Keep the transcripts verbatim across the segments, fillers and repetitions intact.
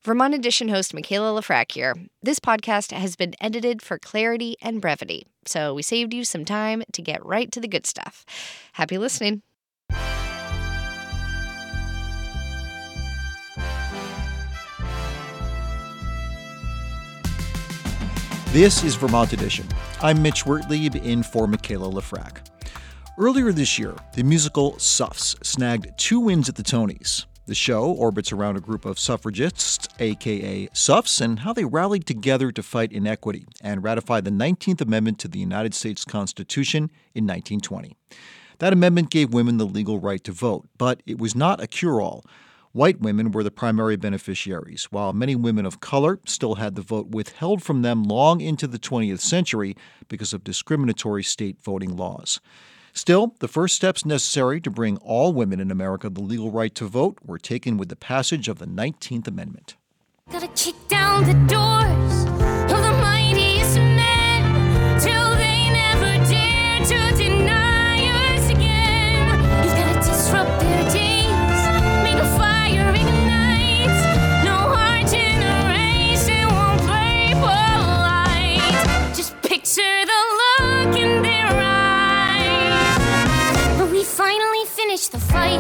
Vermont Edition host Michaela Lafrac here. This podcast has been edited for clarity and brevity, so we saved you some time to get right to the good stuff. Happy listening. This is Vermont Edition. I'm Mitch Wertlieb in for Michaela Lafrac. Earlier this year, the musical Suffs snagged two wins at the Tonys. The show orbits around a group of suffragists, aka Suffs, and how they rallied together to fight inequity and ratify the nineteenth Amendment to the United States Constitution in nineteen twenty. That amendment gave women the legal right to vote, but it was not a cure-all. White women were the primary beneficiaries, while many women of color still had the vote withheld from them long into the twentieth century because of discriminatory state voting laws. Still, the first steps necessary to bring all women in America the legal right to vote were taken with the passage of the nineteenth Amendment. Gotta kick down the doors of the mightiest men till they never dare to deny us again. You've gotta disrupt their days, make a fire ignite. No heart generation won't play polite. Just picture the look in their eyes. We finally finished the fight.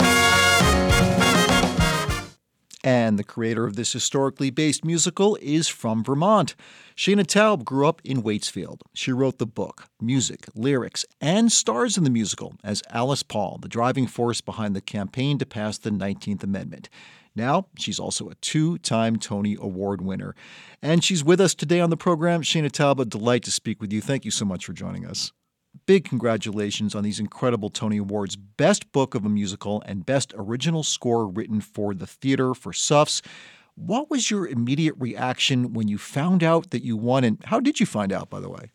And the creator of this historically based musical is from Vermont. Shaina Taub grew up in Waitsfield. She wrote the book, music, lyrics, and stars in the musical as Alice Paul, the driving force behind the campaign to pass the nineteenth Amendment. Now, she's also a two-time Tony Award winner. And she's with us today on the program. Shaina Taub, a delight to speak with you. Thank you so much for joining us. Big congratulations on these incredible Tony Awards, Best Book of a Musical and Best Original Score Written for the Theater for Suffs. What was your immediate reaction when you found out that you won, and how did you find out, by the way?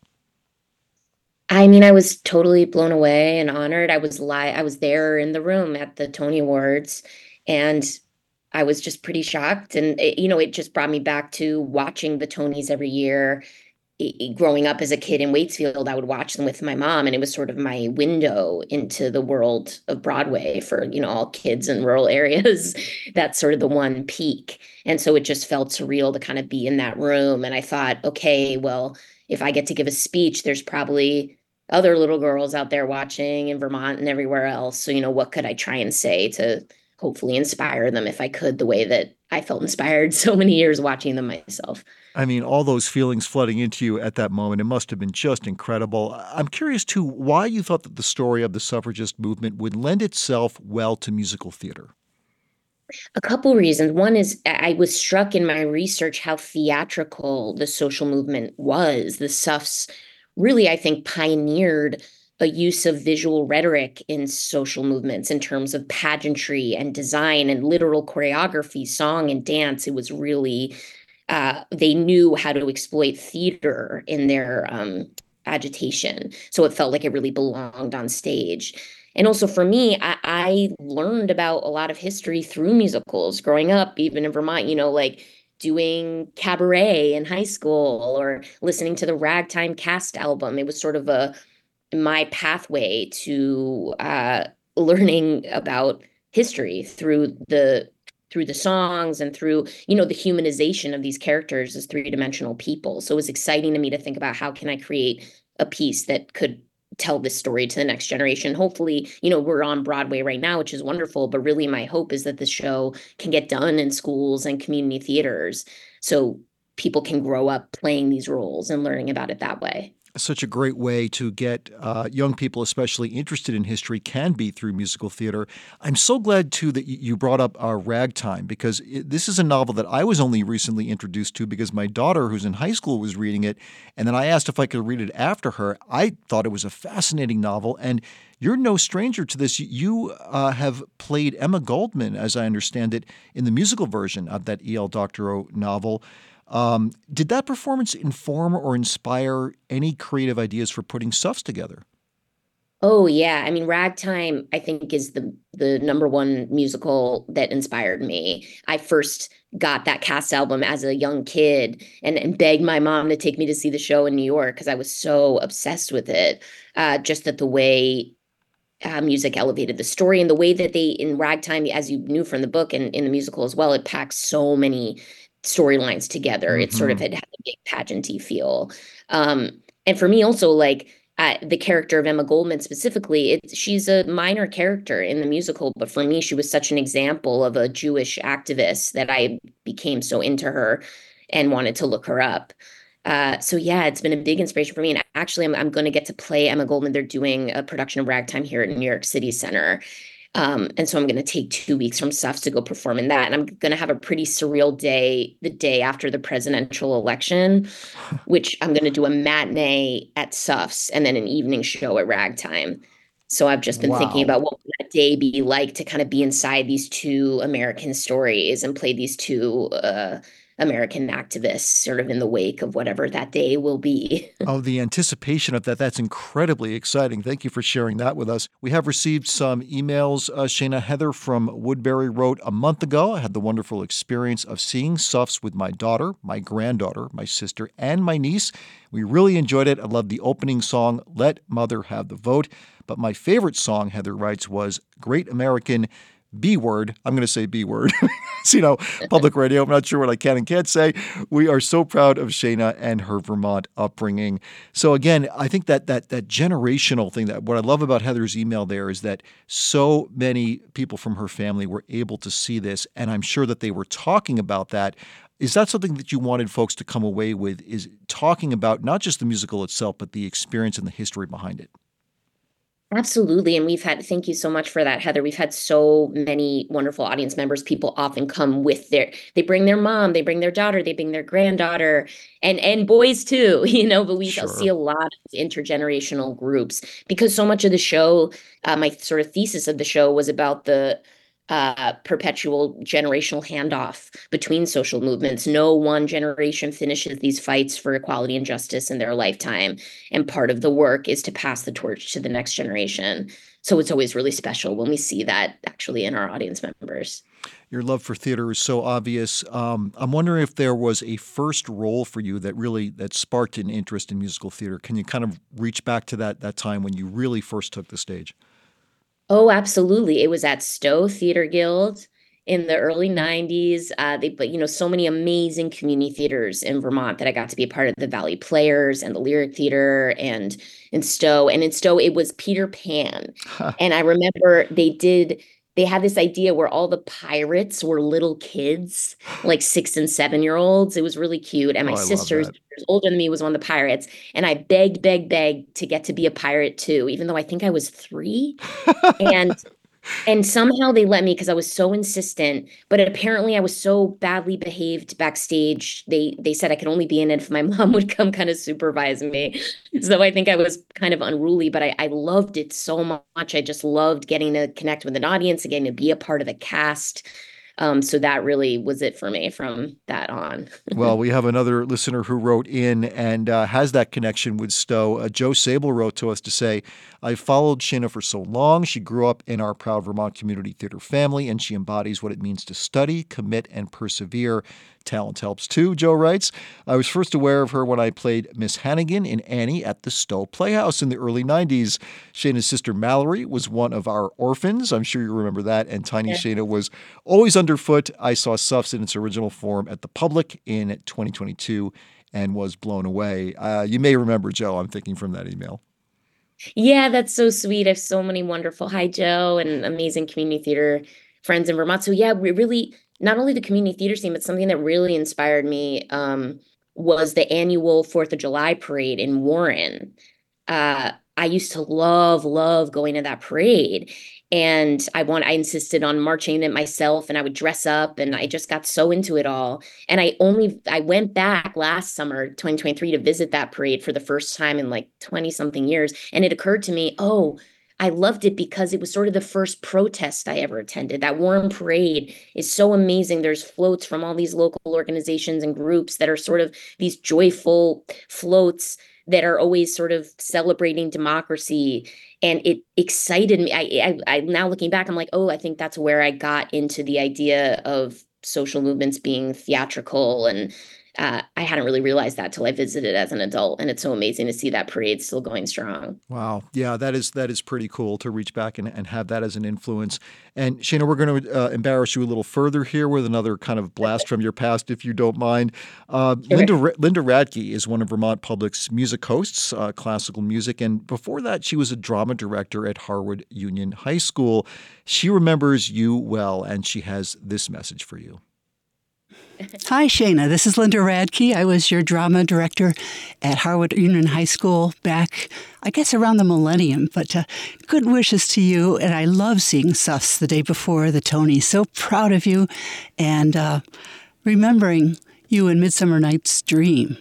I mean, I was totally blown away and honored. I was li- I was there in the room at the Tony Awards, and I was just pretty shocked. And, it, you know, it just brought me back to watching the Tonys every year. Growing up as a kid in Waitsfield, I would watch them with my mom, and it was sort of my window into the world of Broadway for, you know, all kids in rural areas. That's sort of the one peak. And so it just felt surreal to kind of be in that room. And I thought, okay, well, if I get to give a speech, there's probably other little girls out there watching in Vermont and everywhere else. So, you know, what could I try and say to hopefully inspire them if I could, the way that I felt inspired so many years watching them myself. I mean, all those feelings flooding into you at that moment, it must have been just incredible. I'm curious, too, why you thought that the story of the suffragist movement would lend itself well to musical theater. A couple reasons. One is I was struck in my research how theatrical the social movement was. The Suffs really, I think, pioneered a use of visual rhetoric in social movements in terms of pageantry and design and literal choreography, song and dance. It was really... Uh, they knew how to exploit theater in their um, agitation. So it felt like it really belonged on stage. And also for me, I, I learned about a lot of history through musicals growing up, even in Vermont, you know, like doing cabaret in high school or listening to the Ragtime Cast album. It was sort of a my pathway to uh, learning about history through the through the songs and through, you know, the humanization of these characters as three-dimensional people. So it was exciting to me to think about how can I create a piece that could tell this story to the next generation. Hopefully, you know, we're on Broadway right now, which is wonderful, but really my hope is that the show can get done in schools and community theaters so people can grow up playing these roles and learning about it that way. Such a great way to get uh, young people, especially interested in history, can be through musical theater. I'm so glad, too, that you brought up uh, Ragtime, because it, this is a novel that I was only recently introduced to because my daughter, who's in high school, was reading it, and then I asked if I could read it after her. I thought it was a fascinating novel, and you're no stranger to this. You uh, have played Emma Goldman, as I understand it, in the musical version of that E L. Doctorow novel. Um, did that performance inform or inspire any creative ideas for putting Suffs together? Oh, yeah. I mean, Ragtime, I think, is the the number one musical that inspired me. I first got that cast album as a young kid and, and begged my mom to take me to see the show in New York because I was so obsessed with it. Uh, just that the way uh, music elevated the story and the way that they, in Ragtime, as you knew from the book and in the musical as well, it packs so many storylines together. It sort of Mm-hmm. had, had a big pageanty feel. Um, and for me also, like uh, the character of Emma Goldman specifically, it's she's a minor character in the musical, but for me, she was such an example of a Jewish activist that I became so into her and wanted to look her up. Uh, so yeah, it's been a big inspiration for me. And actually, I'm I'm going to get to play Emma Goldman. They're doing a production of Ragtime here at New York City Center. Um, and so I'm going to take two weeks from Suffs to go perform in that. And I'm going to have a pretty surreal day the day after the presidential election, which I'm going to do a matinee at Suffs and then an evening show at Ragtime. So I've just been thinking Wow. about what would that day be like to kind of be inside these two American stories and play these two uh, American activists sort of in the wake of whatever that day will be. Oh, the anticipation of that. That's incredibly exciting. Thank you for sharing that with us. We have received some emails. Uh, Shana Heather from Woodbury wrote, a month ago, I had the wonderful experience of seeing Suffs with my daughter, my granddaughter, my sister, and my niece. We really enjoyed it. I loved the opening song, Let Mother Have the Vote. But my favorite song, Heather writes, was Great American B word. I'm going to say B word. It's, you know, public radio. I'm not sure what I can and can't say. We are so proud of Shana and her Vermont upbringing. So again, I think that that that generational thing, that what I love about Heather's email there is that so many people from her family were able to see this, and I'm sure that they were talking about that. Is that something that you wanted folks to come away with, is talking about not just the musical itself, but the experience and the history behind it? Absolutely. And we've had, thank you so much for that, Heather. We've had so many wonderful audience members. People often come with their, they bring their mom, they bring their daughter, they bring their granddaughter, and and boys too, you know, but we see Sure. a lot of intergenerational groups because so much of the show, uh, my sort of thesis of the show was about the uh, perpetual generational handoff between social movements. No one generation finishes these fights for equality and justice in their lifetime. And part of the work is to pass the torch to the next generation. So it's always really special when we see that actually in our audience members. Your love for theater is so obvious. Um, I'm wondering if there was a first role for you that really that sparked an interest in musical theater. Can you kind of reach back to that that time when you really first took the stage? Oh, absolutely. It was at Stowe Theater Guild in the early nineties. Uh, they put, you know, so many amazing community theaters in Vermont that I got to be a part of the Valley Players and the Lyric Theater and in Stowe. And in Stowe, it was Peter Pan. And I remember they did, they had this idea where all the pirates were little kids, like six and seven year olds. It was really cute. And Oh, my I love sister's that. years older than me was one of the pirates. And I begged, begged, begged to get to be a pirate too, even though I think I was three. And and somehow they let me because I was so insistent, but apparently I was so badly behaved backstage. They they said I could only be in it if my mom would come kind of supervise me. So I think I was kind of unruly, but I, I loved it so much. I just loved getting to connect with an audience, and getting to be a part of the cast. Um, so that really was it for me from that on. Well, we have another listener who wrote in and uh, has that connection with Stowe. Uh, Joe Sable wrote to us to say, I followed Shana for so long. She grew up in our proud Vermont community theater family, and she embodies what it means to study, commit, and persevere. Talent helps too, Joe writes. I was first aware of her when I played Miss Hannigan in Annie at the Stowe Playhouse in the early nineties. Shana's sister Mallory was one of our orphans. I'm sure you remember that. And Tiny Yeah. Shana was always underfoot. I saw Suffs in its original form at the Public in twenty twenty-two and was blown away. Uh, you may remember, Joe, I'm thinking from that email. Yeah, that's so sweet. I have so many wonderful, hi Joe, and amazing community theater friends in Vermont. So yeah, we really, not only the community theater scene, but something that really inspired me um, was the annual Fourth of July parade in Warren. Uh, I used to love, love going to that parade. And I want, I insisted on marching in it myself, and I would dress up, and I just got so into it all. And I only, I went back last summer, twenty twenty-three, to visit that parade for the first time in like twenty something years. And it occurred to me, oh, I loved it because it was sort of the first protest I ever attended. That Warren Parade is so amazing. There's floats from all these local organizations and groups that are sort of these joyful floats that are always sort of celebrating democracy. And it excited me. I, I, I now looking back, I'm like, oh, I think that's where I got into the idea of social movements being theatrical and uh, I hadn't really realized that till I visited as an adult. And it's so amazing to see that parade still going strong. Wow. Yeah, that is that is pretty cool to reach back and, and have that as an influence. And Shana, we're going to uh, embarrass you a little further here with another kind of blast from your past, if you don't mind. Uh, Sure. Linda Linda Radke is one of Vermont Public's music hosts, uh, classical music, and before that, she was a drama director at Harwood Union High School. She remembers you well, and she has this message for you. Hi, Shana. This is Linda Radke. I was your drama director at Harwood Union High School back, I guess, around the millennium. But uh, good wishes to you. And I love seeing Suffs the day before the Tonys. So proud of you. And uh, remembering you in Midsummer Night's Dream.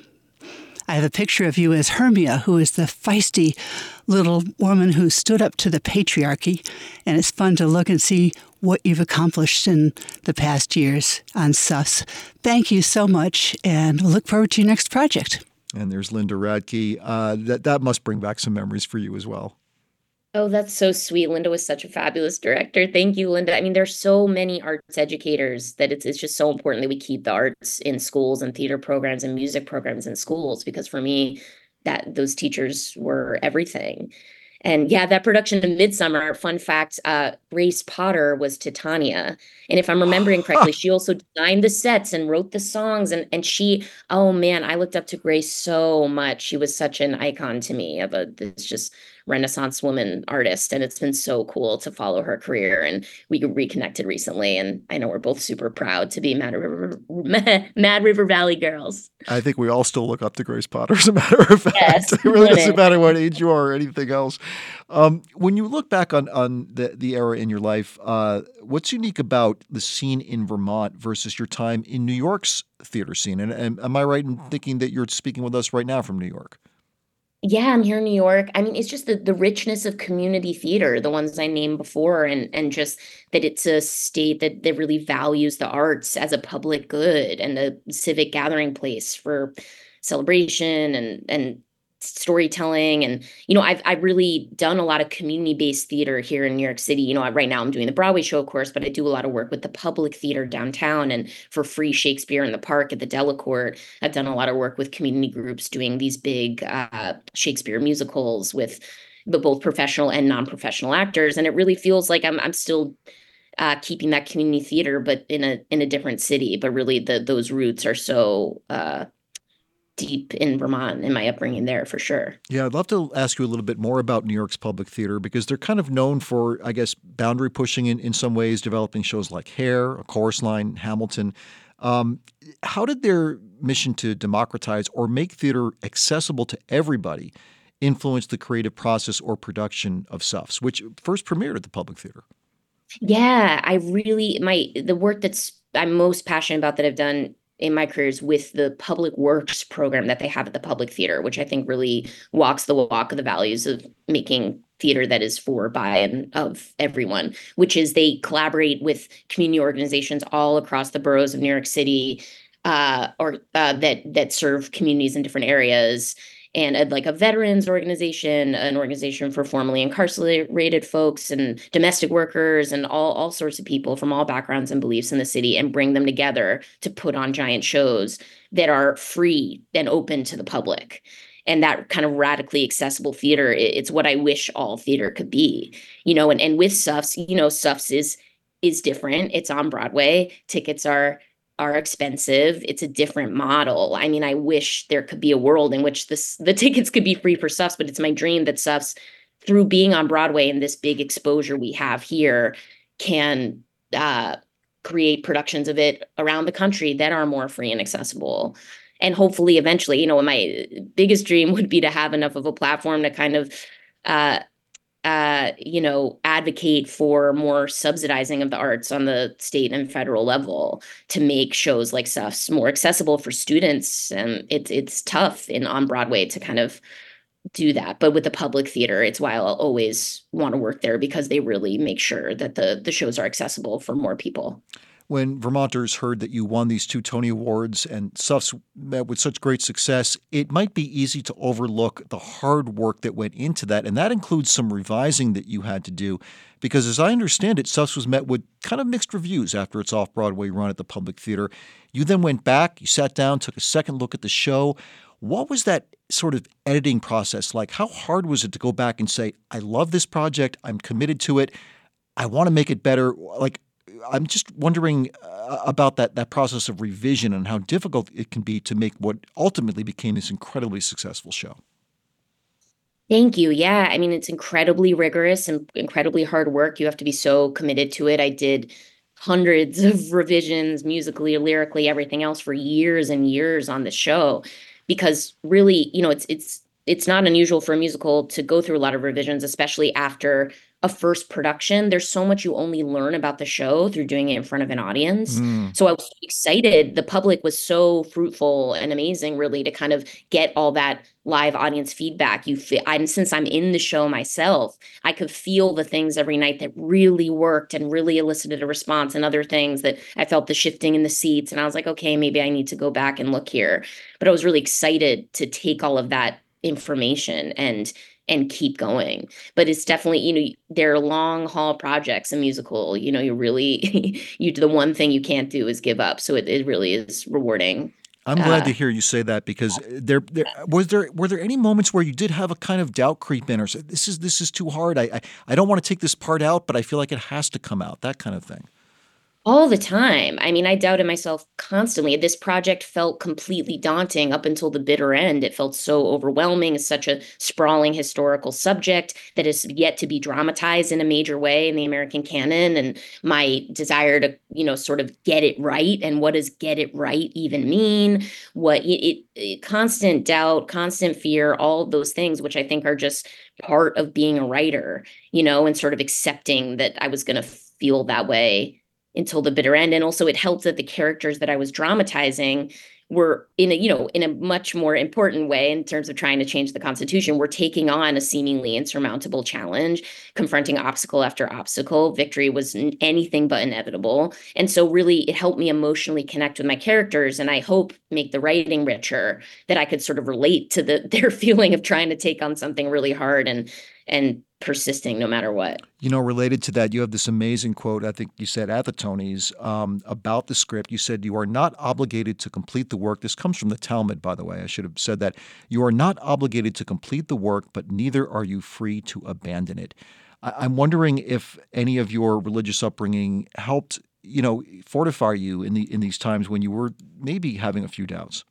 I have a picture of you as Hermia, who is the feisty little woman who stood up to the patriarchy. And it's fun to look and see what you've accomplished in the past years on Suffs. Thank you so much, and we'll look forward to your next project. And there's Linda Radke. Uh, that, that must bring back some memories for you as well. Oh, that's so sweet. Linda was such a fabulous director. Thank you, Linda. I mean, there's so many arts educators that it's it's just so important that we keep the arts in schools and theater programs and music programs in schools, because for me, that those teachers were everything. And yeah, that production of Midsummer, fun fact, uh, Grace Potter was Titania. And if I'm remembering correctly, she also designed the sets and wrote the songs. And and she, oh man, I looked up to Grace so much. She was such an icon to me of a this just Renaissance woman artist. And it's been so cool to follow her career. And we reconnected recently. And I know we're both super proud to be Mad River, Mad River Valley girls. I think we all still look up to Grace Potter, as a matter of fact. Yes, It really doesn't wouldn't. matter what age you are or anything else. Um, when you look back on, on the, the era in your life, uh, what's unique about the scene in Vermont versus your time in New York's theater scene? And, and am I right in thinking that you're speaking with us right now from New York? Yeah, I'm here in New York. I mean, it's just the, the richness of community theater, the ones I named before, and and just that it's a state that, that really values the arts as a public good and a civic gathering place for celebration and and storytelling. And, you know, I've I've really done a lot of community-based theater here in New York City. You know, I- right now I'm doing the Broadway show, of course, but I do a lot of work with the public theater downtown and for free Shakespeare in the Park at the Delacorte. I've done a lot of work with community groups doing these big uh, Shakespeare musicals with the both professional and non-professional actors. And it really feels like I'm I'm still uh, keeping that community theater, but in a in a different city. But really, the those roots are so uh, deep in Vermont and my upbringing there for sure. Yeah, I'd love to ask you a little bit more about New York's public theater, because they're kind of known for, I guess, boundary pushing in, in some ways, developing shows like Hair, A Chorus Line, Hamilton. Um, how did their mission to democratize or make theater accessible to everybody influence the creative process or production of Suffs, which first premiered at the Public Theater? Yeah, I really my the work that's I'm most passionate about that I've done in my career is with the public works program that they have at the Public Theater, which I think really walks the walk of the values of making theater that is for, by, and of everyone, which is they collaborate with community organizations all across the boroughs of New York City, uh, or uh, that that serve communities in different areas. And uh, like a veterans organization, an organization for formerly incarcerated folks and domestic workers and all, all sorts of people from all backgrounds and beliefs in the city, and bring them together to put on giant shows that are free and open to the public. And that kind of radically accessible theater, it- it's what I wish all theater could be, you know, and, and with Suffs, you know, Suffs is, is different. It's on Broadway. Tickets are are expensive. It's a different model. I mean, I wish there could be a world in which this the tickets could be free for Suffs, but it's my dream that Suffs, through being on Broadway and this big exposure we have here, can uh, create productions of it around the country that are more free and accessible. And hopefully, eventually, you know, my biggest dream would be to have enough of a platform to kind of uh, uh, you know, advocate for more subsidizing of the arts on the state and federal level to make shows like Suffs more accessible for students. And it's it's tough in on Broadway to kind of do that. But with the Public Theater, it's why I'll always want to work there, because they really make sure that the the shows are accessible for more people. when Vermonters heard that you won these two Tony Awards and Suffs met with such great success, it might be easy to overlook the hard work that went into that. And that includes some revising that you had to do. Because as I understand it, Suffs was met with kind of mixed reviews after its off-Broadway run at the Public Theater. You then went back, you sat down, took a second look at the show. What was that sort of editing process like? How hard was it to go back and say, I love this project, I'm committed to it, I want to make it better? Like, I'm just wondering uh, about that that process of revision and how difficult it can be to make what ultimately became this incredibly successful show. Thank you. Yeah, I mean, it's incredibly rigorous and incredibly hard work. You have to be so committed to it. I did hundreds of revisions, musically, lyrically, everything else for years and years on the show, because really, you know, it's it's it's not unusual for a musical to go through a lot of revisions, especially after a first production. There's so much you only learn about the show through doing it in front of an audience. Mm. So I was excited. The public was so fruitful and amazing, really, to kind of get all that live audience feedback. You feel, I'm since I'm in the show myself, I could feel the things every night that really worked and really elicited a response, and other things that I felt the shifting in the seats. And I was like, okay, maybe I need to go back and look here. But I was really excited to take all of that information and and keep going. But it's definitely, you know, they're long haul projects, a musical, you know, you really, you the one thing you can't do is give up. So it, it really is rewarding. I'm glad uh, to hear you say that, because there, there was there were there any moments where you did have a kind of doubt creep in, or say, this is this is too hard. I, I I don't want to take this part out, but I feel like it has to come out. That kind of thing. All the time. I mean, I doubted myself constantly. This project felt completely daunting up until the bitter end. It felt so overwhelming. It's such a sprawling historical subject that is yet to be dramatized in a major way in the American canon. And my desire to, you know, sort of get it right. And what does get it right even mean? What it, it, it constant doubt, constant fear, all of those things, which I think are just part of being a writer, you know, and sort of accepting that I was going to feel that way until the bitter end. And also it helped that the characters that I was dramatizing were in a, you know, in a much more important way in terms of trying to change the Constitution. We're taking on a seemingly insurmountable challenge, confronting obstacle after obstacle. Victory was anything but inevitable. And so really it helped me emotionally connect with my characters, and I hope make the writing richer, that I could sort of relate to the their feeling of trying to take on something really hard and and persisting no matter what. You know, related to that, you have this amazing quote, I think you said at the Tonys, um, about the script. You said, you are not obligated to complete the work. This comes from the Talmud, by the way. I should have said that. You are not obligated to complete the work, but neither are you free to abandon it. I- I'm wondering if any of your religious upbringing helped, you know, fortify you in the in these times when you were maybe having a few doubts.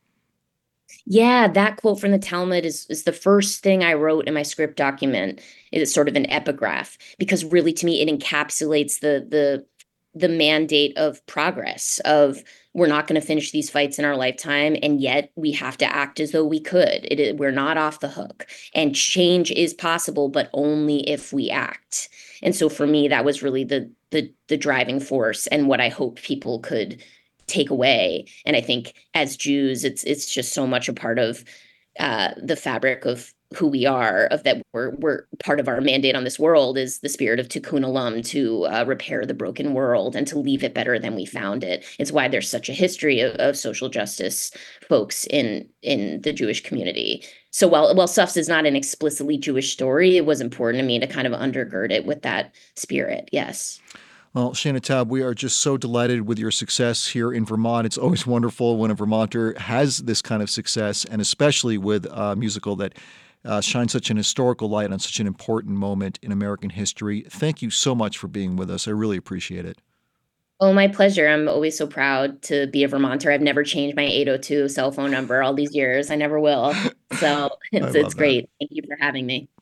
Yeah, that quote from the Talmud is, is the first thing I wrote in my script document. It's sort of an epigraph, because really to me it encapsulates the the the mandate of progress, of we're not going to finish these fights in our lifetime, and yet we have to act as though we could. It is, we're not off the hook, and change is possible, but only if we act. And so for me, that was really the the the driving force, and what I hope people could take away. And I think as Jews, it's it's just so much a part of uh, the fabric of who we are, of that we're we're part of our mandate on this world is the spirit of tikkun olam, to uh, repair the broken world and to leave it better than we found it. It's why there's such a history of, of social justice folks in in the Jewish community. So while while Suffs is not an explicitly Jewish story, it was important to me to kind of undergird it with that spirit. Yes. Well, Shaina Taub, we are just so delighted with your success here in Vermont. It's always wonderful when a Vermonter has this kind of success, and especially with a musical that uh, shines such an historical light on such an important moment in American history. Thank you so much for being with us. I really appreciate it. Oh, my pleasure. I'm always so proud to be a Vermonter. I've never changed my eight oh two cell phone number all these years. I never will. So it's, it's great. Thank you for having me.